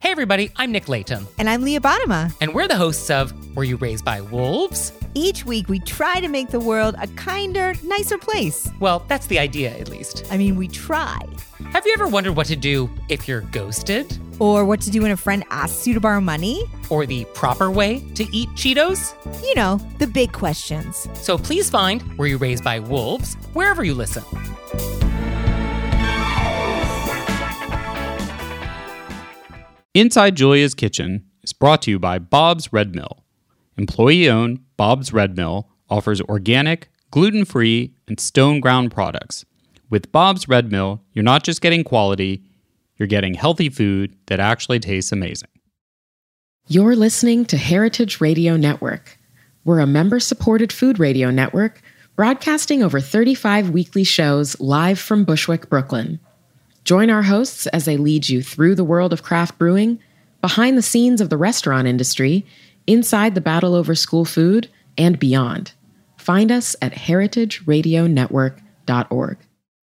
Hey everybody, I'm Nick Latham. And I'm Leah Bottima. And we're the hosts of Were You Raised by Wolves? Each week we try to make the world a kinder, nicer place. Well, that's the idea, at least. I mean, we try. Have you ever wondered what to do if you're ghosted? Or what to do when a friend asks you to borrow money? Or the proper way to eat Cheetos? You know, the big questions. So please find Were You Raised by Wolves wherever you listen. Inside Julia's Kitchen is brought to you by Bob's Red Mill. Employee-owned Bob's Red Mill offers organic, gluten-free, and stone-ground products. With Bob's Red Mill, you're not just getting quality, you're getting healthy food that actually tastes amazing. You're listening to Heritage Radio Network. We're a member-supported food radio network broadcasting over 35 weekly shows live from Bushwick, Brooklyn. Join our hosts as they lead you through the world of craft brewing, behind the scenes of the restaurant industry, inside the battle over school food, and beyond. Find us at heritageradionetwork.org.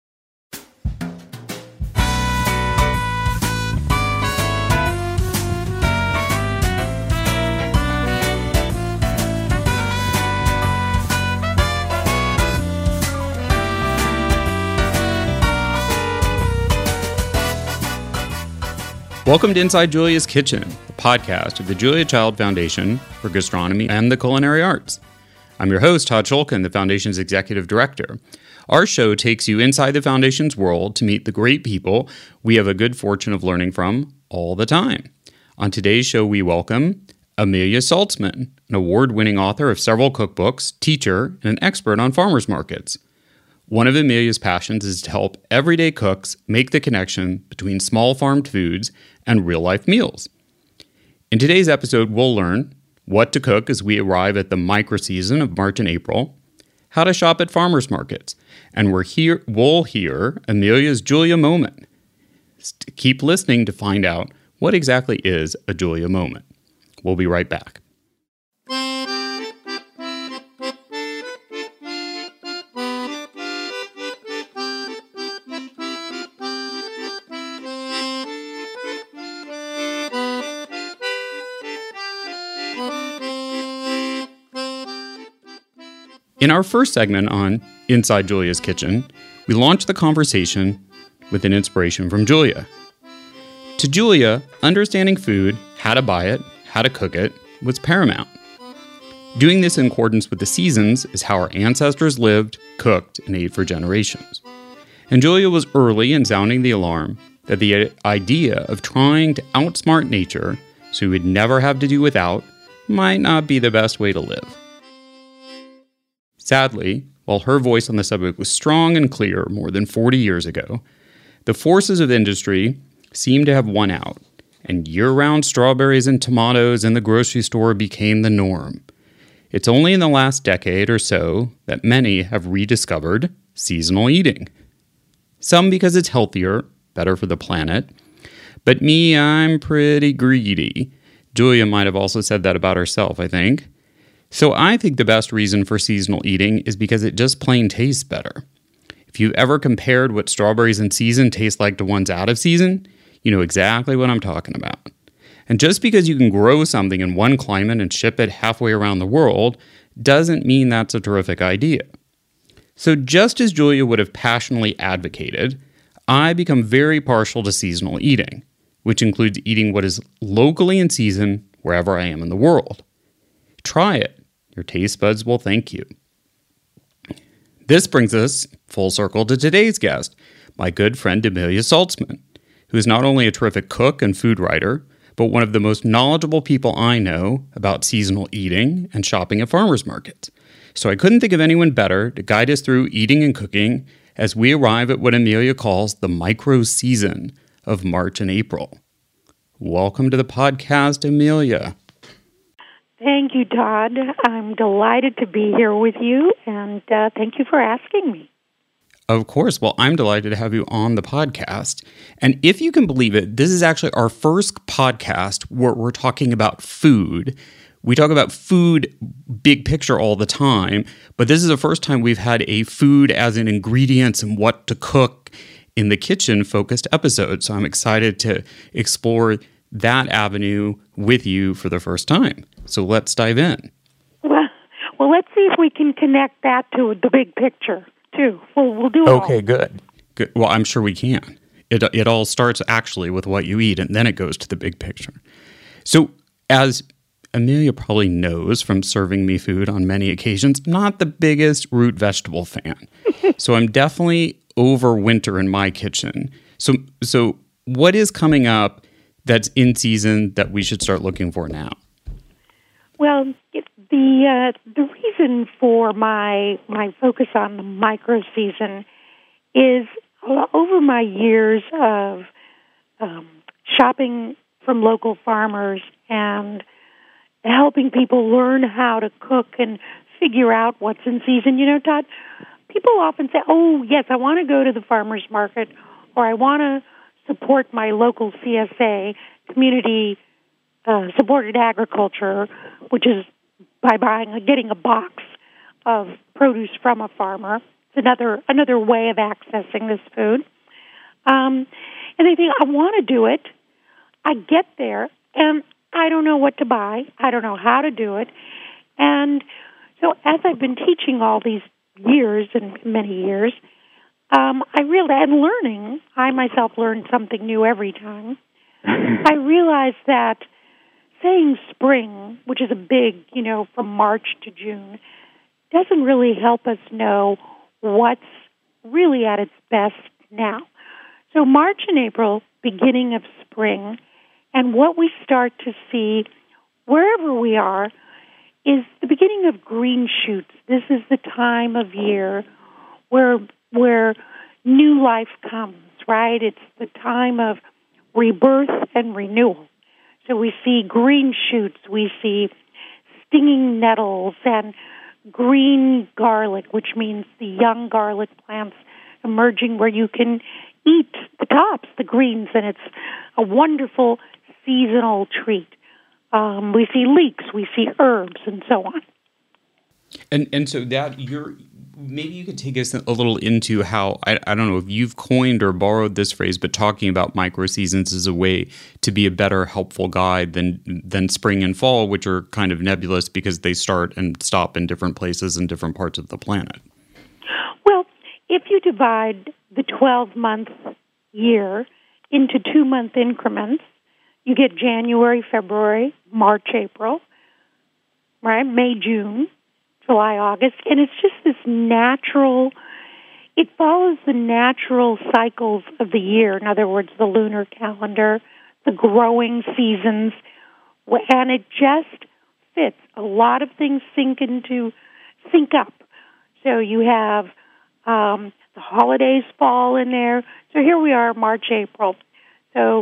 Welcome to Inside Julia's Kitchen, the podcast of the Julia Child Foundation for Gastronomy and the Culinary Arts. I'm your host, Todd Shulkin, the Foundation's Executive Director. Our show takes you inside the Foundation's world to meet the great people we have a good fortune of learning from all the time. On today's show, we welcome Amelia Saltzman, an award-winning author of several cookbooks, teacher, and an expert on farmers markets. One of Amelia's passions is to help everyday cooks make the connection between small farmed foods and real-life meals. In today's episode, we'll learn what to cook as we arrive at the micro-season of March and April, how to shop at farmers markets, and we'll hear Amelia's Julia moment. Keep listening to find out what exactly is a Julia moment. We'll be right back. In our first segment on Inside Julia's Kitchen, we launched the conversation with an inspiration from Julia. To Julia, understanding food, how to buy it, how to cook it, was paramount. Doing this in accordance with the seasons is how our ancestors lived, cooked, and ate for generations. And Julia was early in sounding the alarm that the idea of trying to outsmart nature so we would never have to do without might not be the best way to live. Sadly, while her voice on the subject was strong and clear more than 40 years ago, the forces of industry seem to have won out, and year-round strawberries and tomatoes in the grocery store became the norm. It's only in the last decade or so that many have rediscovered seasonal eating. Some because it's healthier, better for the planet, but me, I'm pretty greedy. Julia might have also said that about herself, I think. So I think the best reason for seasonal eating is because it just plain tastes better. If you've ever compared what strawberries in season taste like to ones out of season, you know exactly what I'm talking about. And just because you can grow something in one climate and ship it halfway around the world doesn't mean that's a terrific idea. So just as Julia would have passionately advocated, I become very partial to seasonal eating, which includes eating what is locally in season wherever I am in the world. Try it. Your taste buds will thank you. This brings us full circle to today's guest, my good friend Amelia Saltzman, who is not only a terrific cook and food writer, but one of the most knowledgeable people I know about seasonal eating and shopping at farmers markets. So I couldn't think of anyone better to guide us through eating and cooking as we arrive at what Amelia calls the micro-season of March and April. Welcome to the podcast, Amelia. Thank you, Todd. I'm delighted to be here with you, and thank you for asking me. Of course. Well, I'm delighted to have you on the podcast. And if you can believe it, this is actually our first podcast where we're talking about food. We talk about food big picture all the time, but this is the first time we've had a food as in ingredients and what to cook in the kitchen focused episode. So I'm excited to explore that avenue with you for the first time. So let's dive in. Well, let's see if we can connect that to the big picture, too. We'll do it all. Okay, good. Well, I'm sure we can. It all starts actually with what you eat, and then it goes to the big picture. So as Amelia probably knows from serving me food on many occasions, I'm not the biggest root vegetable fan. So I'm definitely over winter in my kitchen. So what is coming up that's in season that we should start looking for now? Well, the reason for my focus on the micro season is over my years of shopping from local farmers and helping people learn how to cook and figure out what's in season. You know, Todd, people often say, oh, yes, I want to go to the farmer's market, or I want to support my local CSA, community supported agriculture, which is by getting a box of produce from a farmer. It's another way of accessing this food. And they think, I want to do it. I get there, and I don't know what to buy. I don't know how to do it. And so as I've been teaching all these years and many years, I realized, and learning, I myself learn something new every time. I realized that saying spring, which is a big, from March to June, doesn't really help us know what's really at its best now. So March and April, beginning of spring, and what we start to see wherever we are is the beginning of green shoots. This is the time of year where new life comes, right? It's the time of rebirth and renewal. So we see green shoots, we see stinging nettles and green garlic, which means the young garlic plants emerging where you can eat the tops, the greens, and it's a wonderful seasonal treat. We see leeks, we see herbs, and so on. And so that maybe you could take us a little into how, I don't know if you've coined or borrowed this phrase, but talking about micro seasons as a way to be a better helpful guide than spring and fall, which are kind of nebulous because they start and stop in different places in different parts of the planet. Well, if you divide the 12-month year into 2-month increments, you get January, February, March, April, right? May, June, July, August, and it's just this natural, it follows the natural cycles of the year. In other words, the lunar calendar, the growing seasons, and it just fits. A lot of things sync up. So you have the holidays fall in there. So here we are, March, April. So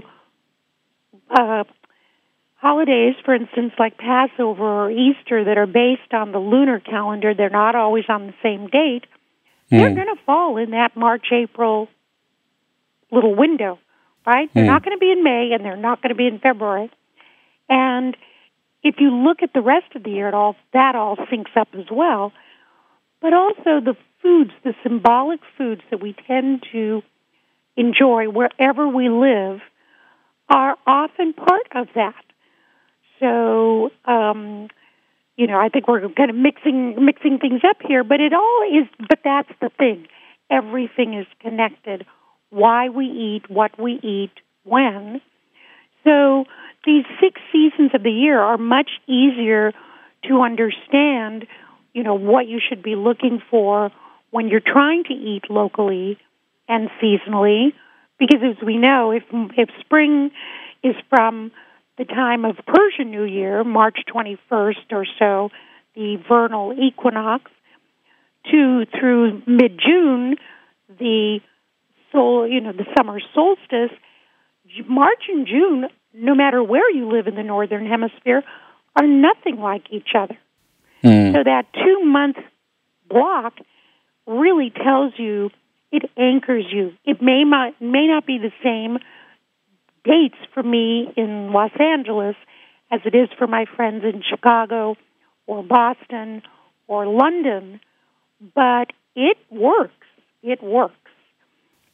holidays, for instance, like Passover or Easter that are based on the lunar calendar, they're not always on the same date. They're going to fall in that March, April little window, right? They're not going to be in May, and they're not going to be in February. And if you look at the rest of the year, that all syncs up as well. But also the foods, the symbolic foods that we tend to enjoy wherever we live are often part of that. So, I think we're kind of mixing things up here, but but that's the thing. Everything is connected. Why we eat, what we eat, when. So these 6 seasons of the year are much easier to understand, what you should be looking for when you're trying to eat locally and seasonally, because as we know, if spring is from the time of Persian New Year, March 21st or so, the vernal equinox, through mid-June, the summer solstice, March and June, no matter where you live in the Northern Hemisphere, are nothing like each other. So that 2-month block really tells you, it anchors you. It may not be the same dates for me in Los Angeles as it is for my friends in Chicago or Boston or London, but it works. It works.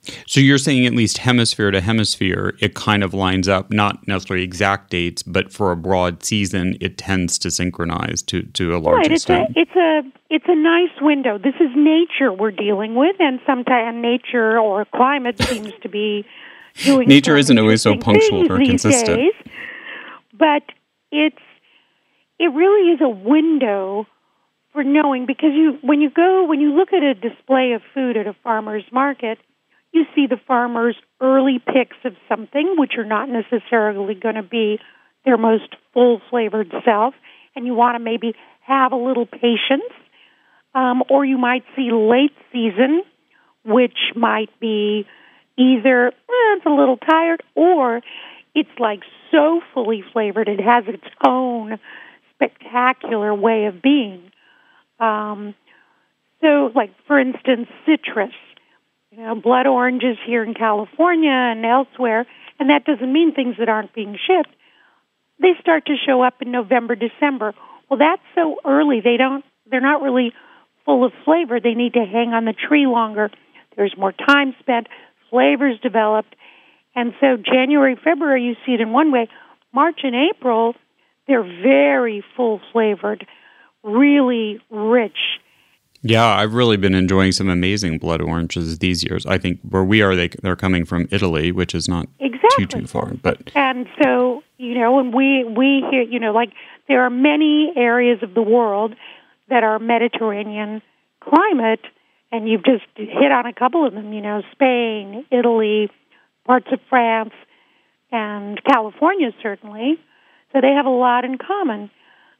So you're saying at least hemisphere to hemisphere, it kind of lines up, not necessarily exact dates, but for a broad season, it tends to synchronize to a large extent. It's a nice window. This is nature we're dealing with, and sometimes nature or climate seems to be doing nature isn't always so punctual or consistent. Days, but it really is a window for knowing, because when you look at a display of food at a farmer's market, you see the farmer's early picks of something, which are not necessarily going to be their most full-flavored self, and you want to maybe have a little patience. Or you might see late season, which might be either it's a little tired, or it's like so fully flavored it has its own spectacular way of being. So, like, for instance, citrus. Blood oranges here in California and elsewhere, and that doesn't mean things that aren't being shipped. They start to show up in November, December. Well, that's so early. They're not really full of flavor. They need to hang on the tree longer. There's more time spent. Flavors developed. And so January, February, you see it in one way. March and April, they're very full-flavored, really rich. Yeah, I've really been enjoying some amazing blood oranges these years. I think where we are, they're coming from Italy, which is not too far. But and so, and we hear, like, there are many areas of the world that are Mediterranean climate, and you've just hit on a couple of them, Spain, Italy, parts of France, and California, certainly. So they have a lot in common.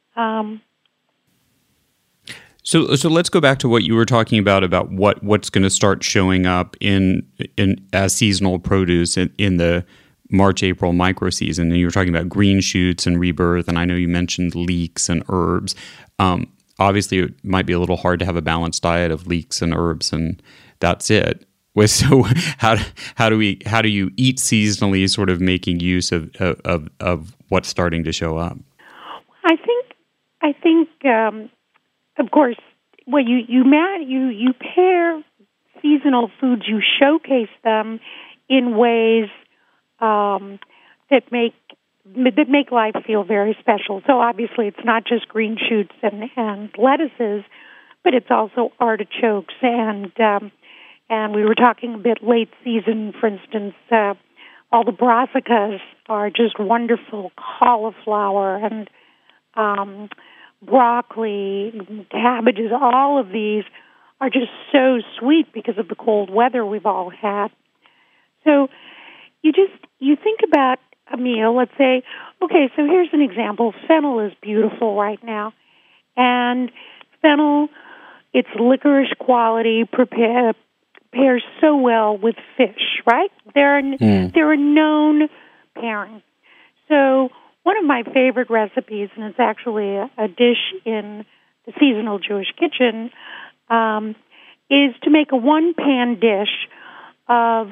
So let's go back to what you were talking about what's going to start showing up in as seasonal produce in the March-April micro season. And you were talking about green shoots and rebirth, and I know you mentioned leeks and herbs. Obviously, it might be a little hard to have a balanced diet of leeks and herbs, and that's it. So how do you eat seasonally, sort of making use of what's starting to show up? I think. Of course, well, you pair seasonal foods. You showcase them in ways that make life feel very special. So obviously, it's not just green shoots and lettuces, but it's also artichokes and we were talking a bit late season. For instance, all the brassicas are just wonderful. Cauliflower and broccoli, cabbages, all of these are just so sweet because of the cold weather we've all had. So you think about a meal, let's say, okay, so here's an example. Fennel is beautiful right now. And fennel, its licorice quality pairs so well with fish, right? They're a known pairing. So one of my favorite recipes, and it's actually a dish in the seasonal Jewish kitchen, is to make a one-pan dish of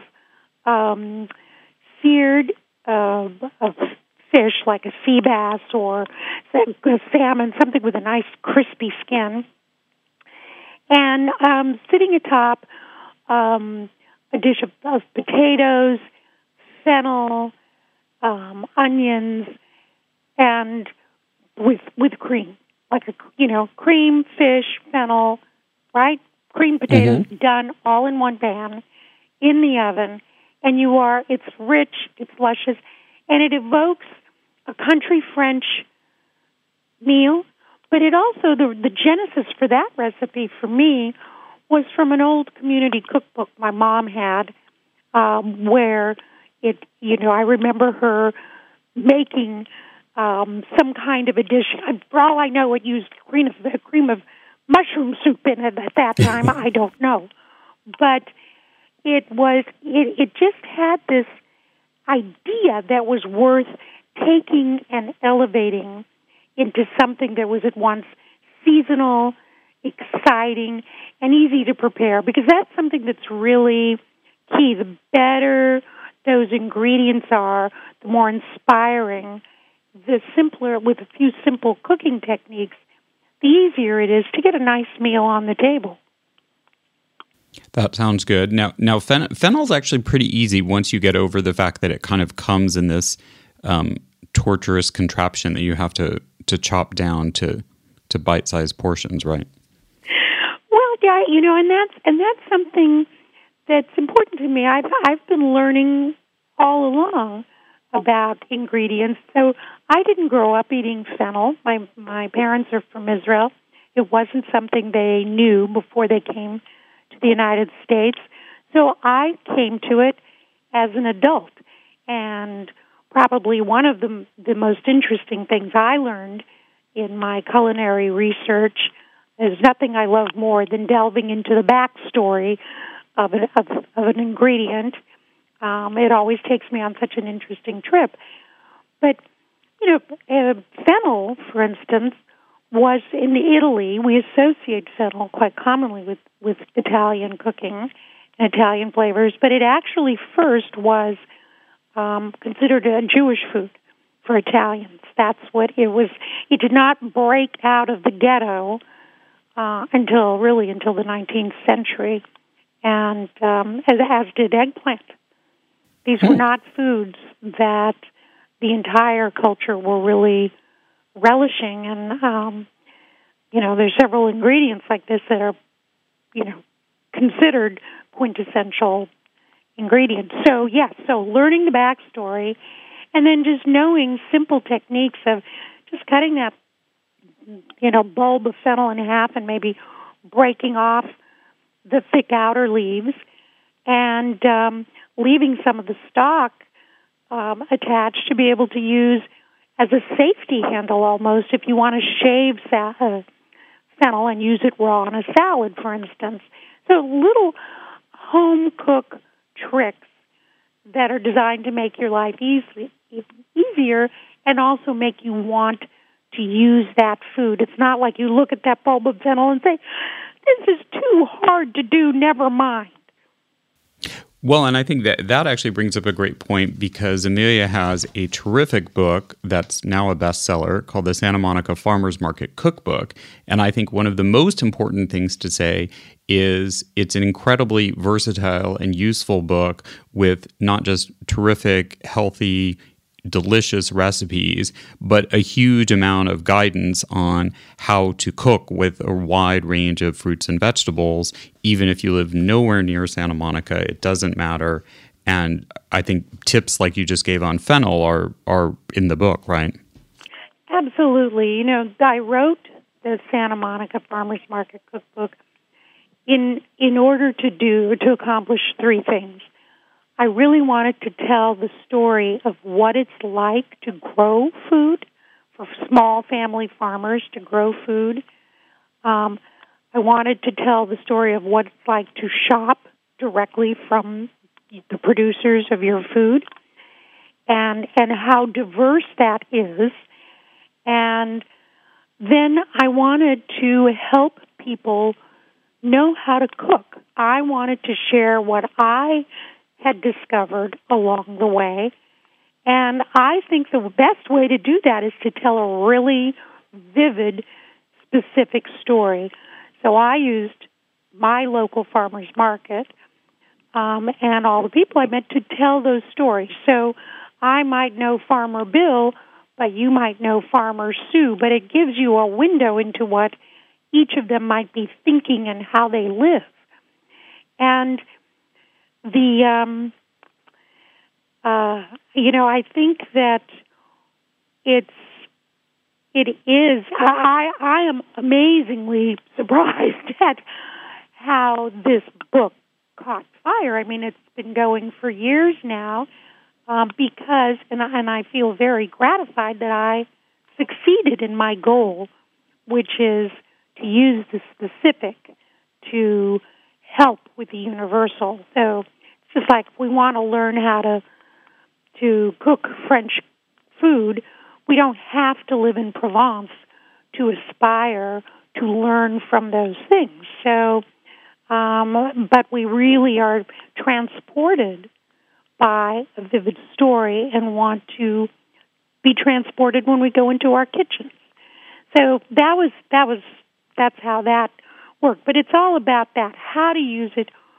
seared of fish, like a sea bass or a salmon, something with a nice crispy skin, and sitting atop a dish of potatoes, fennel, onions, and with cream, like cream, fish, fennel, right? Cream potatoes done all in one pan in the oven, and it's rich, it's luscious, and it evokes a country French meal. But it also, the genesis for that recipe for me was from an old community cookbook my mom had, where I remember her making some kind of a dish. For all I know, it used cream of mushroom soup in it at that time. I don't know. But it just had this idea that was worth taking and elevating into something that was at once seasonal, exciting, and easy to prepare, because that's something that's really key. The better those ingredients are, the more inspiring. The simpler, with a few simple cooking techniques, the easier it is to get a nice meal on the table. That sounds good. Now fennel's actually pretty easy once you get over the fact that it kind of comes in this torturous contraption that you have to chop down to bite-sized portions, right? Well, yeah, and that's something that's important to me. I've been learning all along about ingredients. So I didn't grow up eating fennel. My parents are from Israel. It wasn't something they knew before they came to the United States. So I came to it as an adult. And probably one of the most interesting things I learned in my culinary research is nothing I love more than delving into the backstory of an ingredient. It always takes me on such an interesting trip. But, fennel, for instance, was in Italy. We associate fennel quite commonly with Italian cooking and Italian flavors, but it actually first was considered a Jewish food for Italians. That's what it was. It did not break out of the ghetto until the 19th century, and as did eggplant. These were not foods that the entire culture were really relishing, and there's several ingredients like this that are, considered quintessential ingredients. So learning the backstory, and then just knowing simple techniques of just cutting that, bulb of fennel in half and maybe breaking off the thick outer leaves and leaving some of the stalk attached to be able to use as a safety handle almost if you want to shave fennel and use it raw on a salad, for instance. So little home-cook tricks that are designed to make your life easier and also make you want to use that food. It's not like you look at that bulb of fennel and say, this is too hard to do, never mind. Well, and I think that actually brings up a great point, because Amelia has a terrific book that's now a bestseller called the Santa Monica Farmers Market Cookbook. And I think one of the most important things to say is it's an incredibly versatile and useful book with not just terrific, healthy, delicious recipes, but a huge amount of guidance on how to cook with a wide range of fruits and vegetables. Even if you live nowhere near Santa Monica, it doesn't matter. And I think tips like you just gave on fennel are in the book, right? Absolutely. I wrote the Santa Monica Farmers Market Cookbook in order to accomplish three things. I really wanted to tell the story of what it's like to grow food, for small family farmers to grow food. I wanted to tell the story of what it's like to shop directly from the producers of your food, and how diverse that is. And then I wanted to help people know how to cook. I wanted to share what I had discovered along the way. And I think the best way to do that is to tell a really vivid, specific story. So I used my local farmers market and all the people I met to tell those stories. So I might know Farmer Bill, but you might know Farmer Sue, but it gives you a window into what each of them might be thinking and how they live. And I think that it is. I am amazingly surprised at how this book caught fire. I mean, it's been going for years now because, and I feel very gratified that I succeeded in my goal, which is to use the specific to help with the universal. So it's just like if we want to learn how to cook French food, we don't have to live in Provence to aspire to learn from those things. So, but we really are transported by a vivid story and want to be transported when we go into our kitchens. So that's how that worked. But it's all about that, how to use it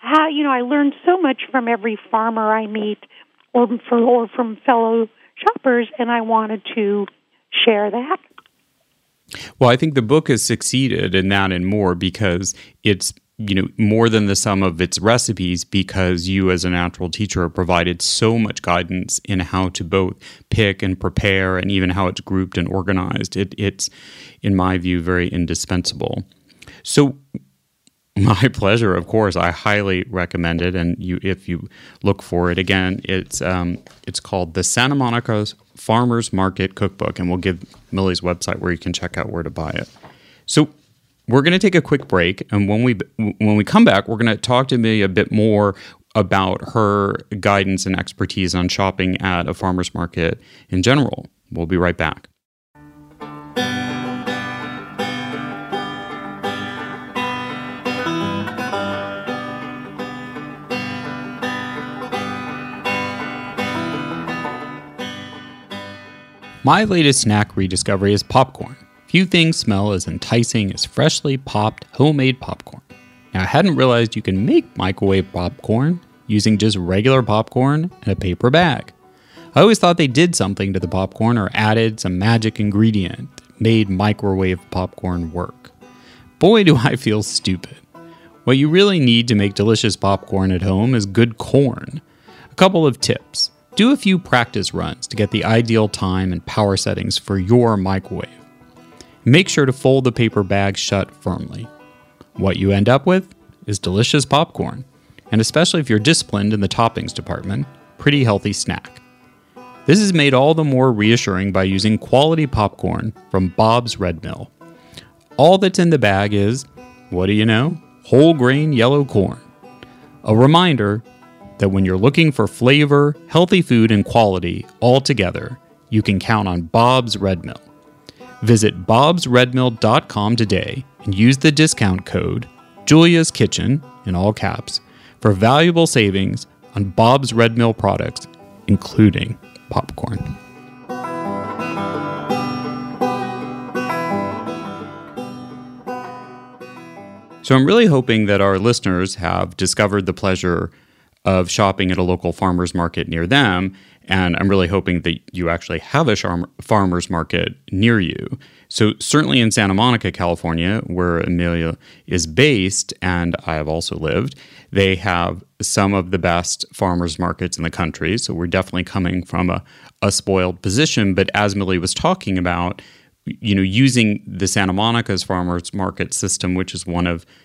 how, I learn so much from every farmer I meet or from fellow shoppers, and I wanted to share that. Well, I think the book has succeeded in that and more because it's, more than the sum of its recipes, because you as a natural teacher have provided so much guidance in how to both pick and prepare and even how it's grouped and organized. It's, in my view, very indispensable. So my pleasure, of course. I highly recommend it, and if you look for it again, it's called the Santa Monica Farmers Market Cookbook, and we'll give Millie's website where you can check out where to buy it. So we're going to take a quick break, and when we come back, we're going to talk to Millie a bit more about her guidance and expertise on shopping at a farmer's market in general. We'll be right back. My latest snack rediscovery is popcorn. Few things smell as enticing as freshly popped homemade popcorn. Now, I hadn't realized you can make microwave popcorn using just regular popcorn in a paper bag. I always thought they did something to the popcorn or added some magic ingredient that made microwave popcorn work. Boy, do I feel stupid. What you really need to make delicious popcorn at home is good corn. A couple of tips. Do a few practice runs to get the ideal time and power settings for your microwave. Make sure to fold the paper bag shut firmly. What you end up with is delicious popcorn, and especially if you're disciplined in the toppings department, pretty healthy snack. This is made all the more reassuring by using quality popcorn from Bob's Red Mill. All that's in the bag is, what do you know? Whole grain yellow corn. A reminder that when you're looking for flavor, healthy food, and quality all together, you can count on Bob's Red Mill. Visit bobsredmill.com today and use the discount code Julia's Kitchen, in all caps, for valuable savings on Bob's Red Mill products, including popcorn. So I'm really hoping that our listeners have discovered the pleasure of shopping at a local farmer's market near them, and I'm really hoping that you actually have a farmer's market near you. So certainly in Santa Monica, California, where Amelia is based, and I have also lived, they have some of the best farmers markets in the country. So we're definitely coming from a spoiled position. But as Millie was talking about, using the Santa Monica's farmers market system, which is one of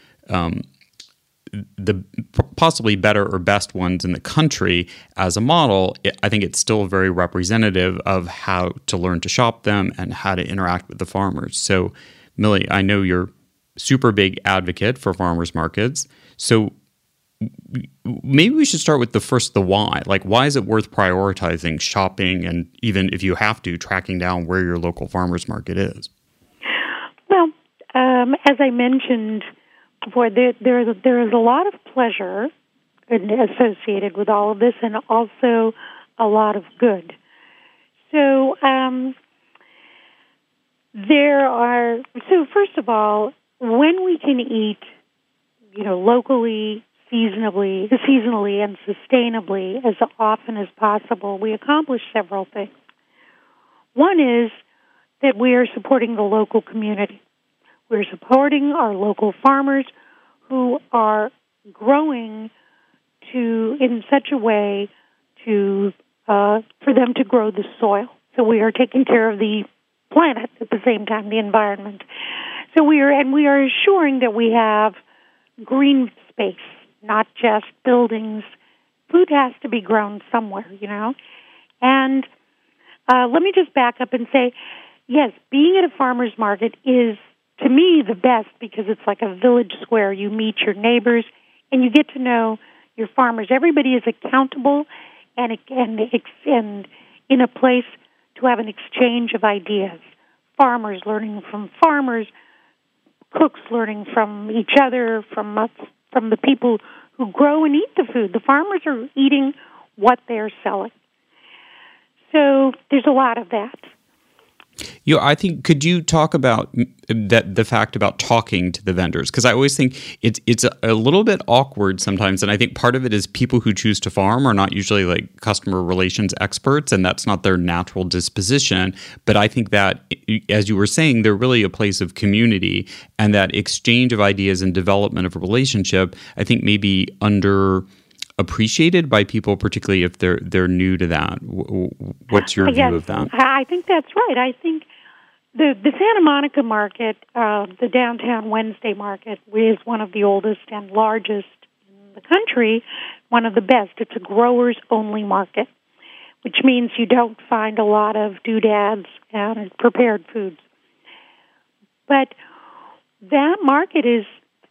the possibly better or best ones in the country as a model, I think it's still very representative of how to learn to shop them and how to interact with the farmers. So, Millie, I know you're super big advocate for farmers markets. So maybe we should start with the why. Like, why is it worth prioritizing shopping and even if you have to, tracking down where your local farmers market is? Well, as I mentioned before, there is a lot of pleasure associated with all of this, and also a lot of good. So first of all, when we can eat, locally, seasonally, and sustainably as often as possible, we accomplish several things. One is that we are supporting the local community. We're supporting our local farmers who are growing in such a way for them to grow the soil. So we are taking care of the planet at the same time, the environment. So we are assuring that we have green space, not just buildings. Food has to be grown somewhere, And let me just back up and say, yes, being at a farmer's market is, to me, the best because it's like a village square. You meet your neighbors and you get to know your farmers. Everybody is accountable and in a place to have an exchange of ideas. Farmers learning from farmers, cooks learning from each other, from the people who grow and eat the food. The farmers are eating what they're selling. So there's a lot of that. I think, could you talk about the fact about talking to the vendors? Because I always think it's a little bit awkward sometimes, and I think part of it is people who choose to farm are not usually like customer relations experts, and that's not their natural disposition. But I think that, as you were saying, they're really a place of community, and that exchange of ideas and development of a relationship, I think, may be appreciated by people, particularly if they're new to that. What's your view of that? I think that's right. I think the Santa Monica market, the downtown Wednesday market, is one of the oldest and largest in the country, one of the best. It's a growers-only market, which means you don't find a lot of doodads and prepared foods. But that market is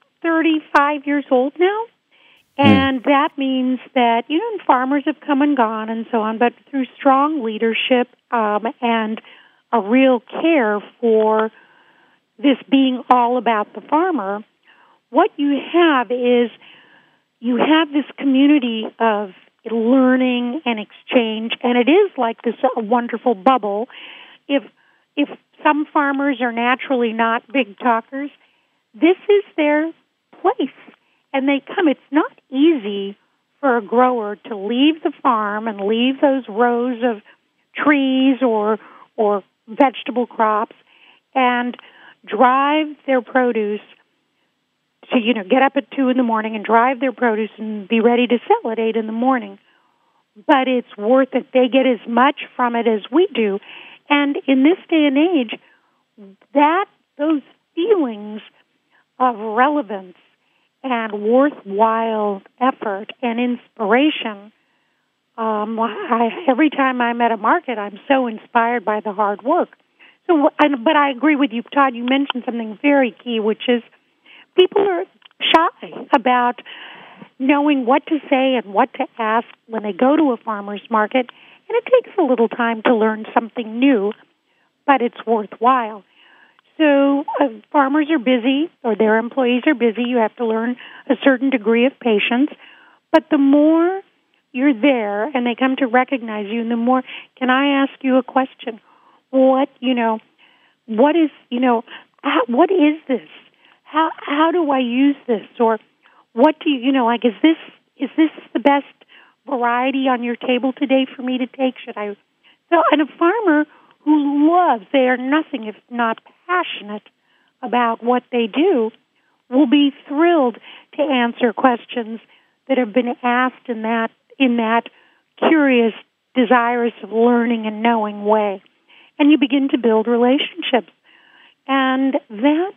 35 years old now. And that means that, farmers have come and gone and so on, but through strong leadership and a real care for this being all about the farmer, what you have is you have this community of learning and exchange, and it is like this wonderful bubble. If some farmers are naturally not big talkers, this is their place. And they come. It's not easy for a grower to leave the farm and leave those rows of trees or vegetable crops and drive their produce to, get up at 2 in the morning and drive their produce and be ready to sell at 8 in the morning. But it's worth it. They get as much from it as we do. And in this day and age, those feelings of relevance and worthwhile effort and inspiration. Every time I'm at a market, I'm so inspired by the hard work. But I agree with you, Todd. You mentioned something very key, which is people are shy about knowing what to say and what to ask when they go to a farmer's market, and it takes a little time to learn something new, but it's worthwhile. So farmers are busy, or their employees are busy. You have to learn a certain degree of patience. But the more you're there and they come to recognize you, and the more, can I ask you a question? What is this? How do I use this? Or what do you, is this the best variety on your table today for me to take? And a farmer who loves, they are nothing if not passionate about what they do, will be thrilled to answer questions that have been asked in that curious, desirous of learning and knowing way. And you begin to build relationships. And that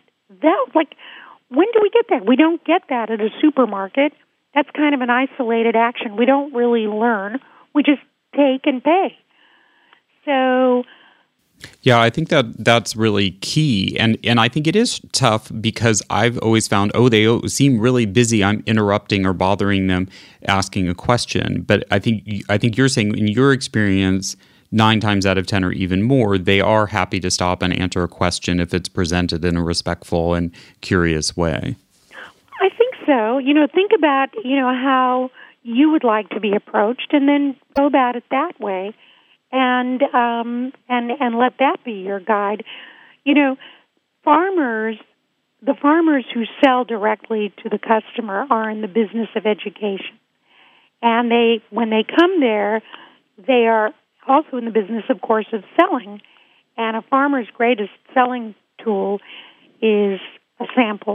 when do we get that? We don't get that at a supermarket. That's kind of an isolated action. We don't really learn. We just take and pay. So yeah, I think that's really key. And I think it is tough because I've always found, they seem really busy. I'm interrupting or bothering them asking a question. But I think you're saying in your experience, 9 times out of 10 or even more, they are happy to stop and answer a question if it's presented in a respectful and curious way. I think so. Think about, how you would like to be approached and then go about it that way. And let that be your guide. The farmers who sell directly to the customer are in the business of education. And when they come there, they are also in the business, of course, of selling. And a farmer's greatest selling tool is a sample.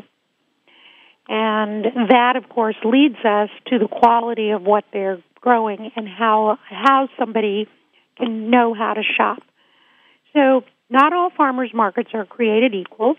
And that, of course, leads us to the quality of what they're growing and how somebody can know how to shop. So not all farmers markets are created equal.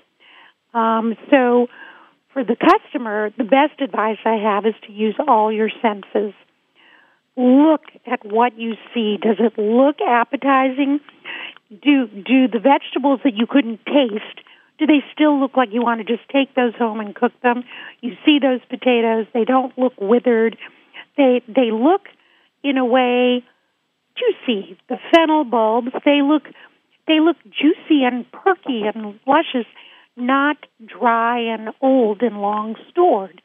So for the customer, the best advice I have is to use all your senses. Look at what you see. Does it look appetizing? Do the vegetables that you couldn't taste, do they still look like you want to just take those home and cook them? You see those potatoes, they don't look withered. They look, in a way, juicy. The fennel bulbs, they look juicy and perky and luscious, not dry and old and long stored.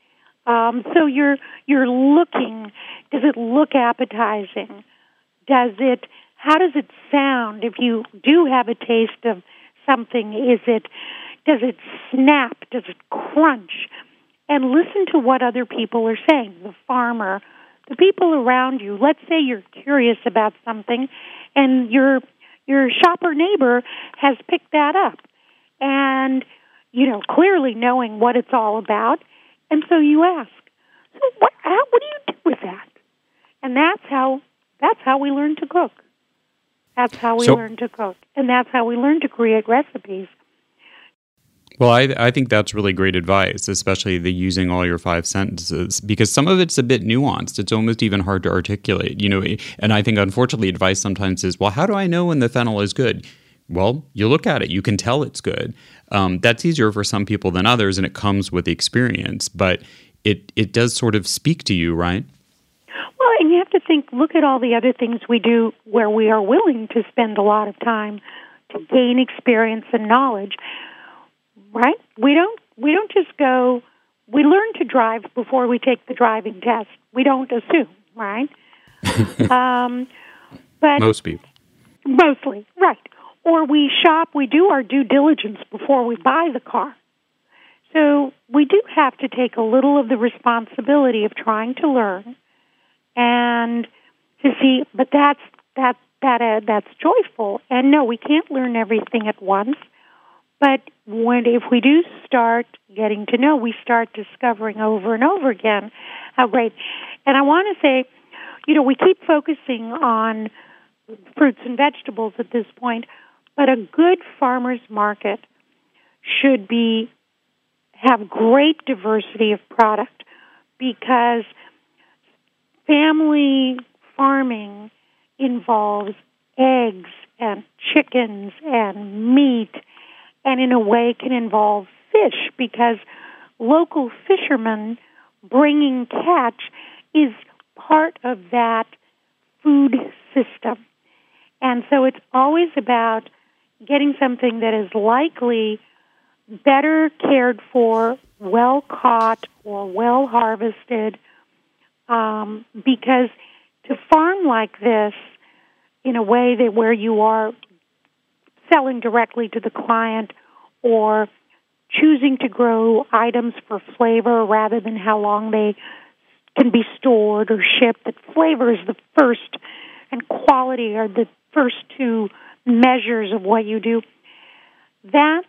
So you're looking. Does it look appetizing? Does it how does it sound if you do have a taste of something? Does it snap? Does it crunch? And listen to what other people are saying, the farmer, the people around you. Let's say you're curious about something and your shopper neighbor has picked that up. And, clearly knowing what it's all about. And so you ask, so what do you do with that? And that's how we learn to cook. That's how we learn to cook. And that's how we learn to create recipes. Well, I think that's really great advice, especially the using all your 5 sentences, because some of it's a bit nuanced. It's almost even hard to articulate, and I think, unfortunately, advice sometimes is, well, how do I know when the fennel is good? Well, you look at it. You can tell it's good. That's easier for some people than others, and it comes with the experience, but it does sort of speak to you, right? Well, and you have to look at all the other things we do where we are willing to spend a lot of time to gain experience and knowledge. Right? We don't just go, we learn to drive before we take the driving test. We don't assume, right? But most people. Mostly, right. Or we shop, we do our due diligence before we buy the car. So we do have to take a little of the responsibility of trying to learn and to see, but that's joyful. And no, we can't learn everything at once. But if we do start getting to know, we start discovering over and over again how great. And I want to say, we keep focusing on fruits and vegetables at this point, but a good farmer's market should have great diversity of product, because family farming involves eggs and chickens and meat, and in a way can involve fish, because local fishermen bringing catch is part of that food system. And so it's always about getting something that is likely better cared for, well caught, or well harvested, because to farm like this in a way that where you are selling directly to the client or choosing to grow items for flavor rather than how long they can be stored or shipped, that flavor is the first and quality are the first two measures of what you do. That's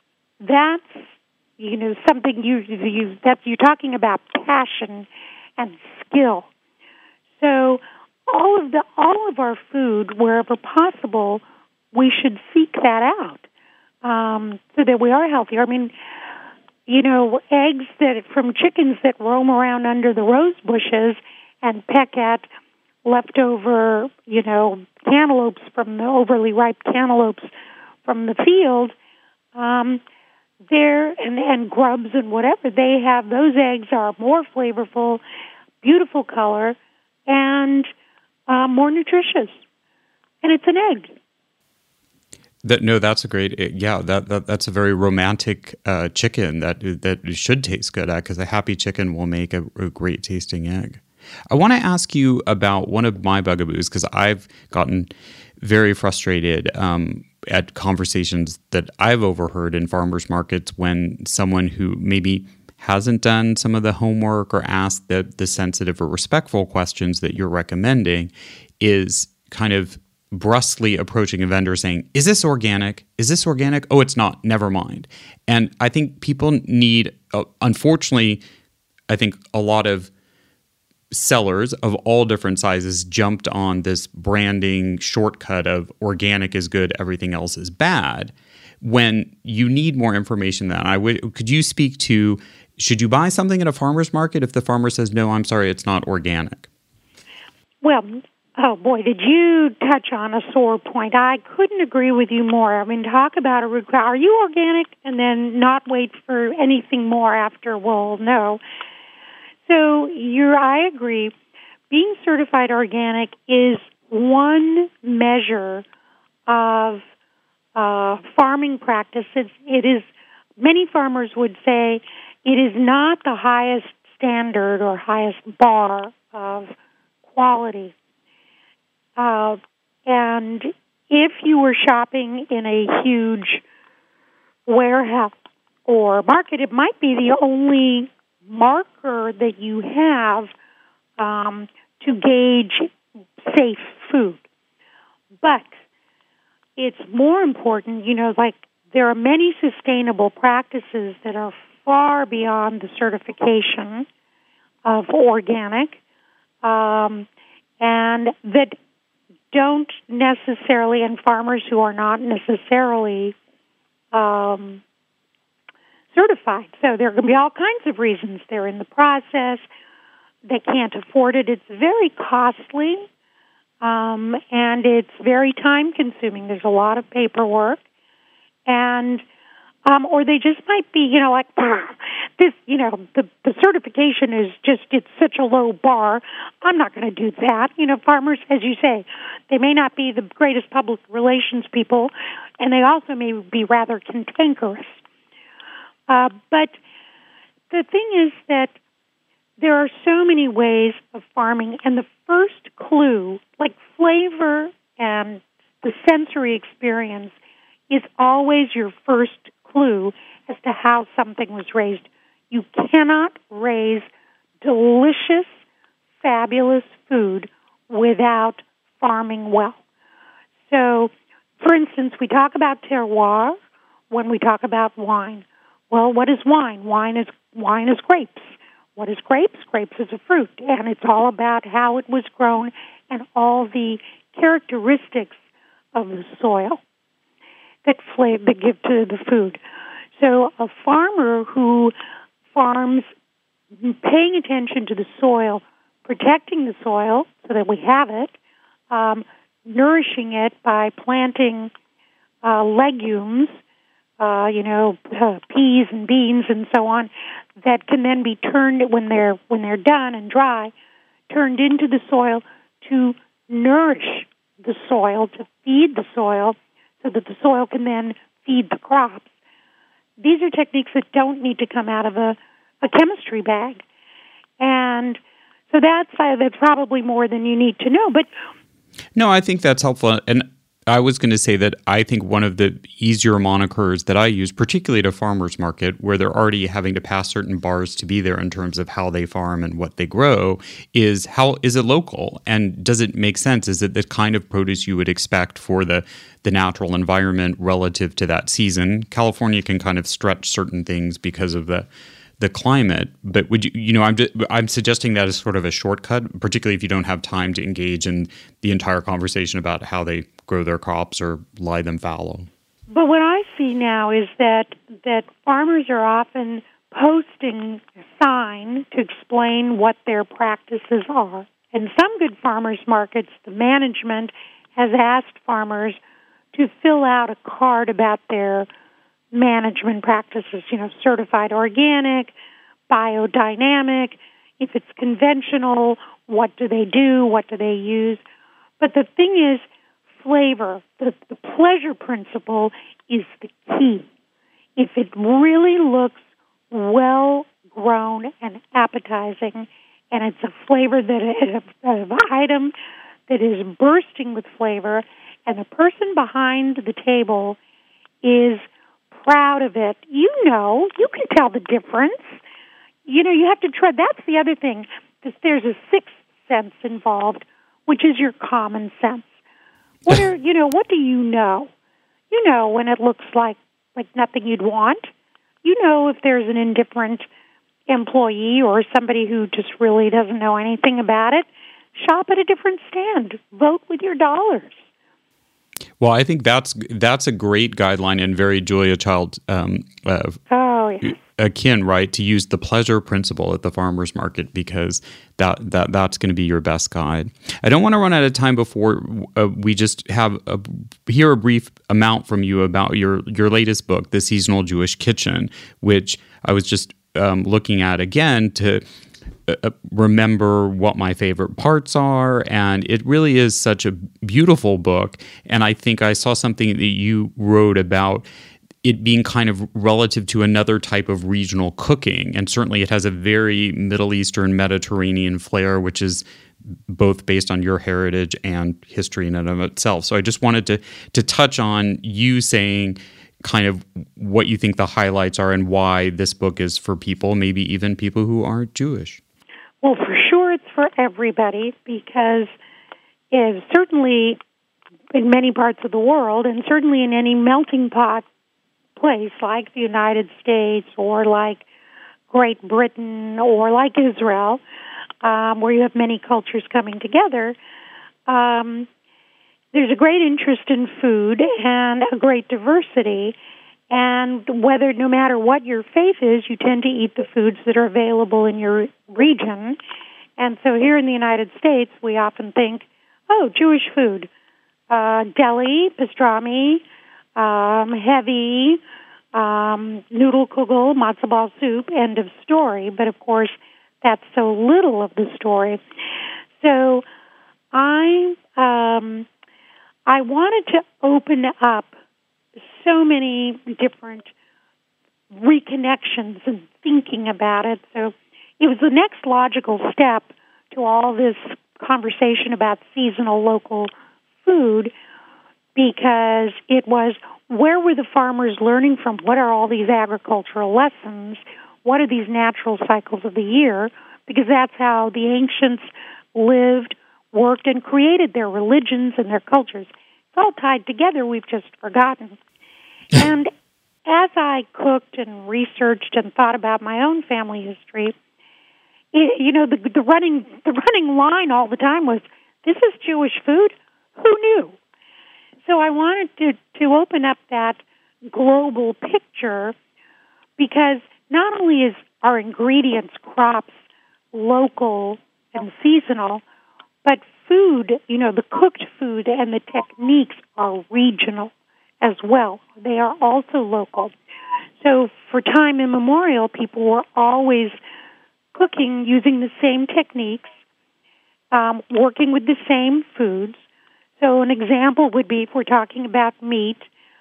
something you're talking about passion and skill. So all of our food, wherever possible, we should seek that out so that we are healthier. I mean, eggs from chickens that roam around under the rose bushes and peck at leftover, cantaloupes from the overly ripe cantaloupes from the field, and grubs and whatever, those eggs are more flavorful, beautiful color, and more nutritious. And it's an egg. That's a great, that's a very romantic chicken that should taste good, because a happy chicken will make a great tasting egg. I want to ask you about one of my bugaboos, because I've gotten very frustrated at conversations that I've overheard in farmers markets when someone who maybe hasn't done some of the homework or asked the sensitive or respectful questions that you're recommending is kind of brusquely approaching a vendor saying, is this organic? Is this organic? Oh, it's not. Never mind. And I think people need, unfortunately, I think a lot of sellers of all different sizes jumped on this branding shortcut of organic is good, everything else is bad, when you need more information than that. Could you speak to, should you buy something at a farmer's market if the farmer says, no, I'm sorry, it's not organic? Well, oh boy, did you touch on a sore point. I couldn't agree with you more. I mean, talk about are you organic, and then not wait for anything more after, well, no. So I agree. Being certified organic is one measure of farming practices. It is, many farmers would say, it is not the highest standard or highest bar of quality. And if you were shopping in a huge warehouse or market, it might be the only marker that you have to gauge safe food. But it's more important, like there are many sustainable practices that are far beyond the certification of organic, and that don't necessarily, and farmers who are not necessarily certified. So there can be all kinds of reasons. They're in the process. They can't afford it. It's very costly, and it's very time-consuming. There's a lot of paperwork, and or they just might be, like this. The certification is it's such a low bar. I'm not going to do that. Farmers, as you say, they may not be the greatest public relations people, and they also may be rather cantankerous. But the thing is that there are so many ways of farming, and the first clue, like flavor and the sensory experience, is always your first clue as to how something was raised. You cannot raise delicious, fabulous food without farming well. So, for instance, we talk about terroir when we talk about wine. Well, what is wine? Wine is grapes. What is grapes? Grapes is a fruit, and it's all about how it was grown and all the characteristics of the soil that give to the food. So a farmer who farms paying attention to the soil, protecting the soil so that we have it, nourishing it by planting legumes, peas and beans and so on, that can then be turned when they're done and dry, turned into the soil to nourish the soil, to feed the soil, so that the soil can then feed the crops. These are techniques that don't need to come out of a chemistry bag, and so that's probably more than you need to know. But no, I think that's helpful. And I was going to say that I think one of the easier monikers that I use, particularly at a farmer's market, where they're already having to pass certain bars to be there in terms of how they farm and what they grow, is how is it local? And does it make sense? Is it the kind of produce you would expect for the natural environment relative to that season? California can kind of stretch certain things because of the climate, but would you, I'm suggesting that as sort of a shortcut, particularly if you don't have time to engage in the entire conversation about how they grow their crops or lie them fallow. But what I see now is that farmers are often posting a sign to explain what their practices are. And some good farmers markets, the management has asked farmers to fill out a card about their management practices, certified organic, biodynamic, if it's conventional, what do they do, what do they use. But the thing is, flavor, the pleasure principle is the key. If it really looks well grown and appetizing, and it's a flavor an item that is bursting with flavor, and the person behind the table is proud of it, you can tell the difference. You have to try. That's the other thing. There's a sixth sense involved, which is your common sense. What do you know? You know when it looks like nothing you'd want. You know if there's an indifferent employee or somebody who just really doesn't know anything about it. Shop at a different stand. Vote with your dollars. Well, I think that's a great guideline and very Julia Child akin, right? To use the pleasure principle at the farmer's market, because that's going to be your best guide. I don't want to run out of time before we just hear a brief amount from you about your latest book, The Seasonal Jewish Kitchen, which I was just looking at again to remember what my favorite parts are, and it really is such a beautiful book. And I think I saw something that you wrote about it being kind of relative to another type of regional cooking, and certainly it has a very Middle Eastern Mediterranean flair, which is both based on your heritage and history in and of itself. So I just wanted to touch on you saying kind of what you think the highlights are and why this book is for people, maybe even people who aren't Jewish. Well, for sure it's for everybody, because it's certainly in many parts of the world, and certainly in any melting pot place like the United States or like Great Britain or like Israel, where you have many cultures coming together, there's a great interest in food and a great diversity. And no matter what your faith is, you tend to eat the foods that are available in your region. And so here in the United States, we often think, oh, Jewish food, deli, pastrami, heavy, noodle kugel, matzo ball soup, end of story. But of course, that's so little of the story. So I wanted to open up so many different reconnections and thinking about it. So it was the next logical step to all this conversation about seasonal local food, because it was, where were the farmers learning from? What are all these agricultural lessons? What are these natural cycles of the year? Because that's how the ancients lived, worked, and created their religions and their cultures. It's all tied together. We've just forgotten. And as I cooked and researched and thought about my own family history, the running line all the time was, this is Jewish food? Who knew? So I wanted to open up that global picture, because not only is our ingredients, crops, local and seasonal, but food, the cooked food and the techniques are regional as well. They are also local. So for time immemorial, people were always cooking using the same techniques, working with the same foods. So an example would be, if we're talking about meat,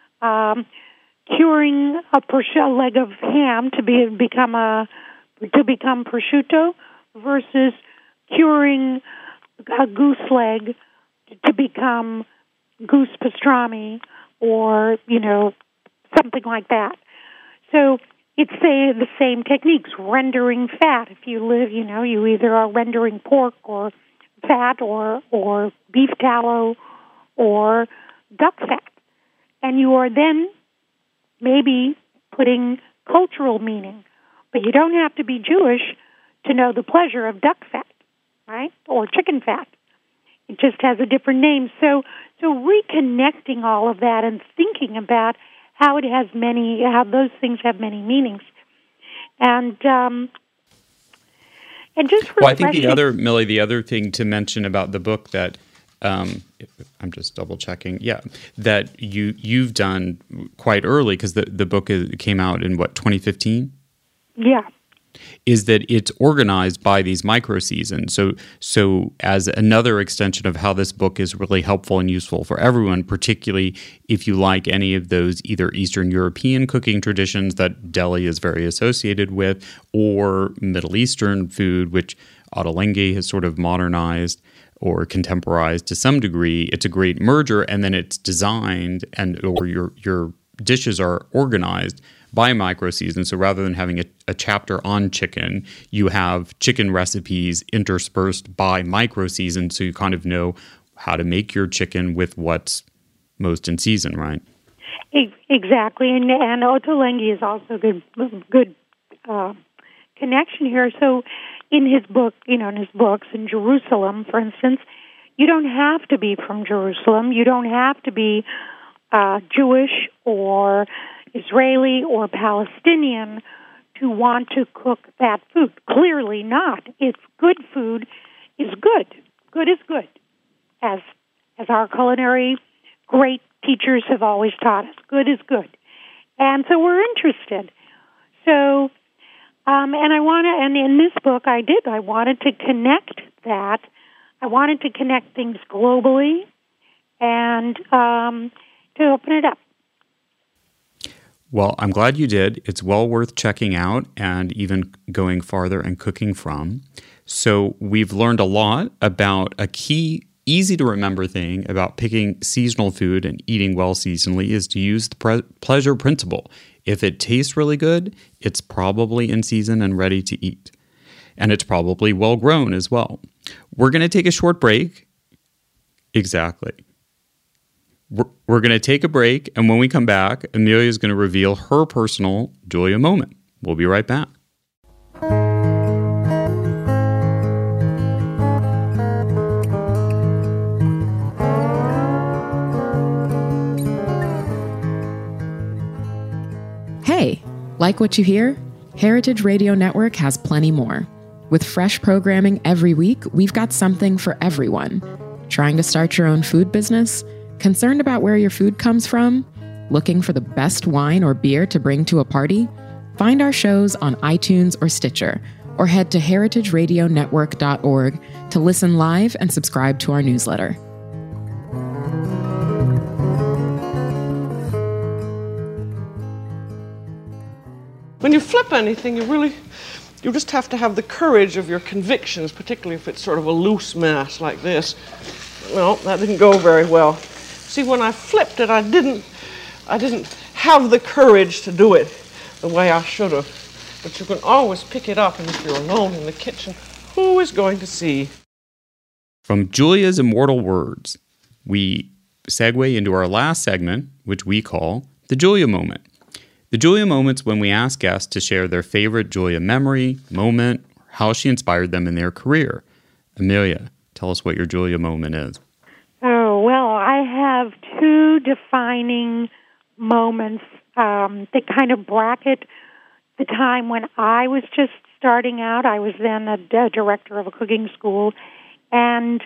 curing a leg of ham to become prosciutto versus curing a goose leg to become goose pastrami, or something like that. So it's the same techniques. Rendering fat. If you live, you either are rendering pork or fat or beef tallow or duck fat. And you are then maybe putting cultural meaning. But you don't have to be Jewish to know the pleasure of duck fat, right? Or chicken fat. It just has a different name. So reconnecting all of that and thinking about how those things have many meanings. And just I think the other thing to mention about the book that I'm just double checking, that you've done quite early, because the book came out in 2015? Yeah. Is that it's organized by these micro seasons. So as another extension of how this book is really helpful and useful for everyone, particularly if you like any of those either Eastern European cooking traditions that deli is very associated with, or Middle Eastern food, which Ottolenghi has sort of modernized or contemporized to some degree. It's a great merger, and then it's designed or your dishes are organized by micro seasons. So rather than having a chapter on chicken, you have chicken recipes interspersed by micro seasons, so you kind of know how to make your chicken with what's most in season, right? Exactly, and Ottolenghi is also a good connection here. So in his book, in his books, in Jerusalem, for instance, you don't have to be from Jerusalem. You don't have to be Jewish or Israeli or Palestinian to want to cook that food. Clearly not. It's good food is good. Good is good, as our culinary great teachers have always taught us. Good is good. And so we're interested. So, and in this book I wanted to connect that. I wanted to connect things globally and to open it up. Well, I'm glad you did. It's well worth checking out and even going farther and cooking from. So we've learned a lot about a key, easy to remember thing about picking seasonal food and eating well seasonally is to use the pleasure principle. If it tastes really good, it's probably in season and ready to eat. And it's probably well grown as well. We're going to take a short break. Exactly. We're going to take a break, and when we come back, Amelia is going to reveal her personal Julia moment. We'll be right back. Hey, like what you hear? Heritage Radio Network has plenty more. With fresh programming every week, we've got something for everyone. Trying to start your own food business? Concerned about where your food comes from? Looking for the best wine or beer to bring to a party? Find our shows on iTunes or Stitcher, or head to heritageradionetwork.org to listen live and subscribe to our newsletter. When you flip anything, you just have to have the courage of your convictions, particularly if it's sort of a loose mass like this. Well, that didn't go very well. See, when I flipped it, I didn't have the courage to do it the way I should have. But you can always pick it up, and if you're alone in the kitchen, who is going to see? From Julia's immortal words, we segue into our last segment, which we call the Julia Moment. The Julia Moment's when we ask guests to share their favorite Julia memory, moment, or how she inspired them in their career. Amelia, tell us what your Julia Moment is. Oh, well, I have two defining moments that kind of bracket the time when I was just starting out. I was then a director of a cooking school, and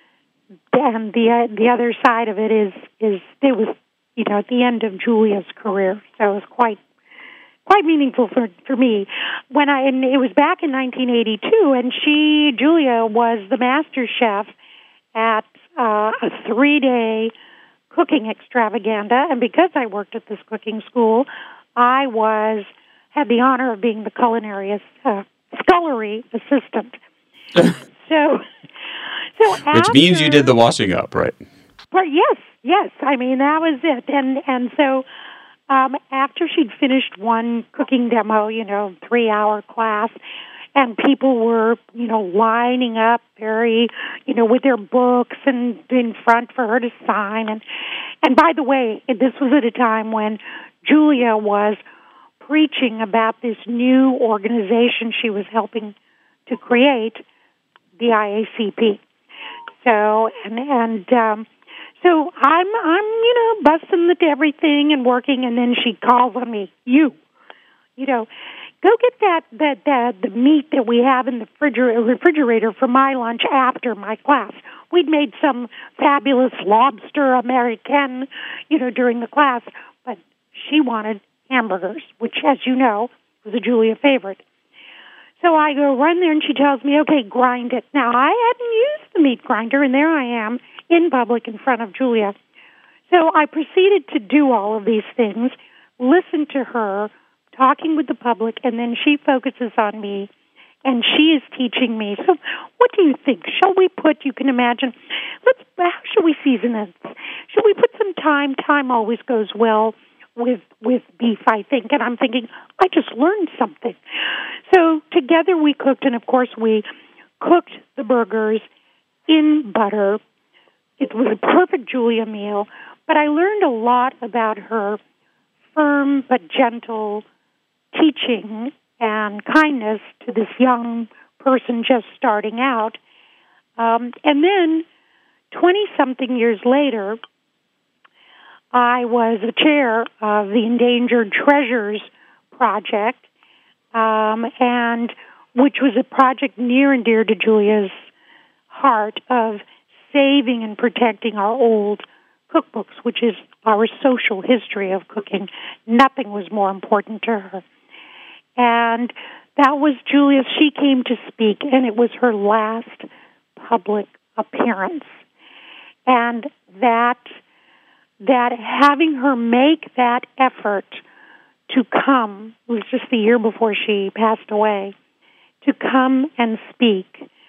the other side of it is it was, at the end of Julia's career, so it was quite meaningful for me. And it was back in 1982, and Julia was the master chef at a 3-day cooking extravaganza, and because I worked at this cooking school, I had the honor of being the scullery assistant. So which means you did the washing up, right? But yes. I mean, that was it. And so after she'd finished one cooking demo, 3-hour class, and people were, lining up very, with their books and in front for her to sign. And by the way, this was at a time when Julia was preaching about this new organization she was helping to create, the IACP. So so I'm busting into everything and working, and then she calls on me. Go get the meat that we have in the refrigerator for my lunch after my class. We'd made some fabulous lobster Americaine, during the class, but she wanted hamburgers, which, as you know, was a Julia favorite. So I go run there, and she tells me, okay, grind it. Now, I hadn't used the meat grinder, and there I am in public in front of Julia. So I proceeded to do all of these things, listen to her, talking with the public, and then she focuses on me, and she is teaching me. So what do you think? Shall we you can imagine, how should we season it? Should we put some thyme? Thyme always goes well with beef, I think. And I'm thinking, I just learned something. So together we cooked, and of course we cooked the burgers in butter. It was a perfect Julia meal, but I learned a lot about her firm but gentle teaching and kindness to this young person just starting out. And then 20-something years later, I was the chair of the Endangered Treasures Project, and which was a project near and dear to Julia's heart of saving and protecting our old cookbooks, which is our social history of cooking. Nothing was more important to her. And that was Julia. She came to speak, and it was her last public appearance. And that having her make that effort to come, it was just the year before she passed away, to come and speak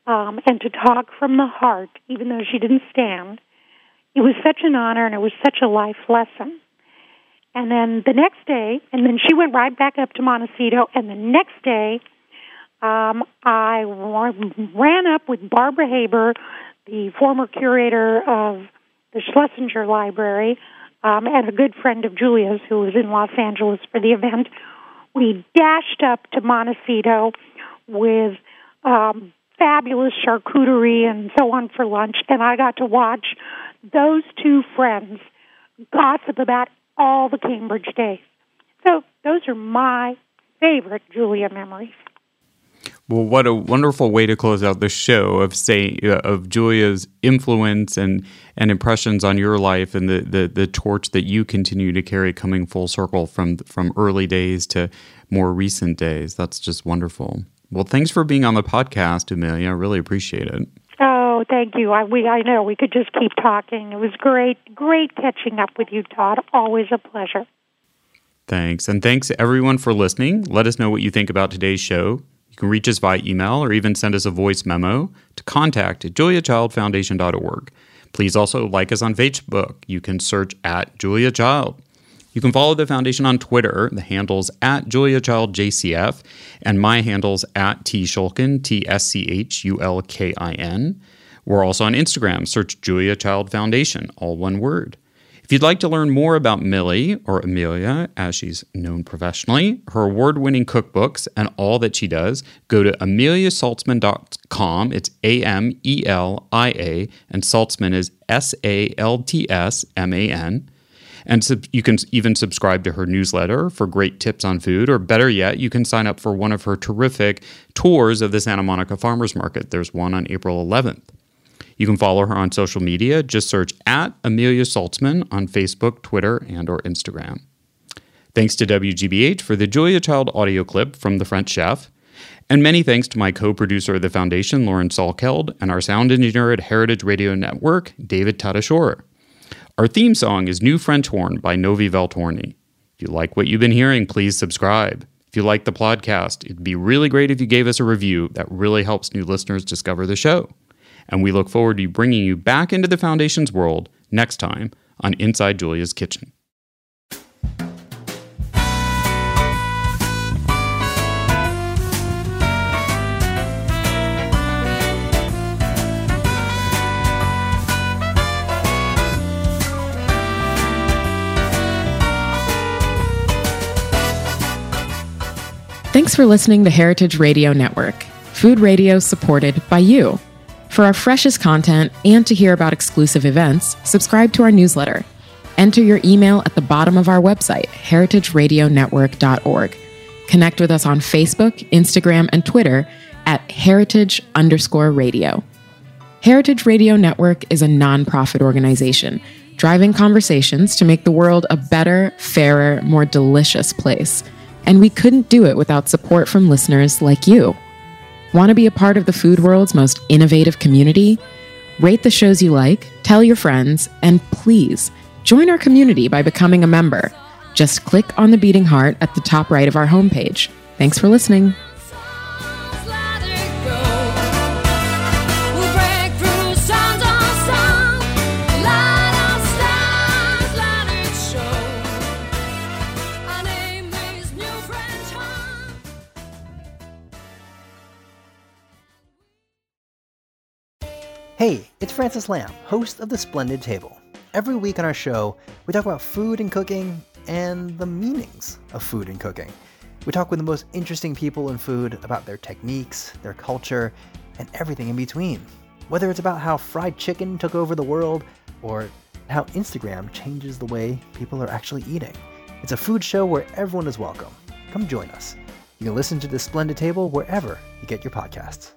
and to talk from the heart, even though she didn't stand. It was such an honor, and it was such a life lesson. And then the next day, and then she went right back up to Montecito, and the next day, I ran up with Barbara Haber, the former curator of the Schlesinger Library, and a good friend of Julia's who was in Los Angeles for the event. We dashed up to Montecito with fabulous charcuterie and so on for lunch, and I got to watch those two friends gossip about all the Cambridge days. So those are my favorite Julia memories. Well, what a wonderful way to close out the show of Julia's influence and impressions on your life, and the torch that you continue to carry, coming full circle from early days to more recent days. That's just wonderful. Well, thanks for being on the podcast, Amelia. I really appreciate it. Oh, thank you. I know we could just keep talking. It was great catching up with you, Todd. Always a pleasure. Thanks. And thanks everyone for listening. Let us know what you think about today's show. You can reach us via email or even send us a voice memo to contact@juliachildfoundation.org. Please also like us on Facebook. You can search @Julia Child. You can follow the foundation on Twitter. The handle's @JuliaChildJCF, and my handle's @TSchulkin, TSCHULKIN. We're also on Instagram. Search Julia Child Foundation, all one word. If you'd like to learn more about Millie, or Amelia, as she's known professionally, her award-winning cookbooks, and all that she does, go to ameliasaltzman.com. It's AMELIA, and Saltzman is SALTSMAN. And you can even subscribe to her newsletter for great tips on food, or better yet, you can sign up for one of her terrific tours of the Santa Monica Farmers Market. There's one on April 11th. You can follow her on social media. Just search @Amelia Saltzman on Facebook, Twitter, and or Instagram. Thanks to WGBH for the Julia Child audio clip from The French Chef. And many thanks to my co-producer of the foundation, Lauren Salkeld, and our sound engineer at Heritage Radio Network, David Tadashore. Our theme song is New French Horn by Novi Valtorni. If you like what you've been hearing, please subscribe. If you like the podcast, it'd be really great if you gave us a review. That really helps new listeners discover the show. And we look forward to bringing you back into the Foundation's world next time on Inside Julia's Kitchen. Thanks for listening to Heritage Radio Network, food radio supported by you. For our freshest content and to hear about exclusive events, subscribe to our newsletter. Enter your email at the bottom of our website, heritageradionetwork.org. Connect with us on Facebook, Instagram, and Twitter at @heritage_radio. Heritage Radio Network is a nonprofit organization driving conversations to make the world a better, fairer, more delicious place. And we couldn't do it without support from listeners like you. Want to be a part of the food world's most innovative community? Rate the shows you like, tell your friends, and please join our community by becoming a member. Just click on the beating heart at the top right of our homepage. Thanks for listening. Hey, it's Francis Lamb, host of The Splendid Table. Every week on our show, we talk about food and cooking and the meanings of food and cooking. We talk with the most interesting people in food about their techniques, their culture, and everything in between. Whether it's about how fried chicken took over the world or how Instagram changes the way people are actually eating. It's a food show where everyone is welcome. Come join us. You can listen to The Splendid Table wherever you get your podcasts.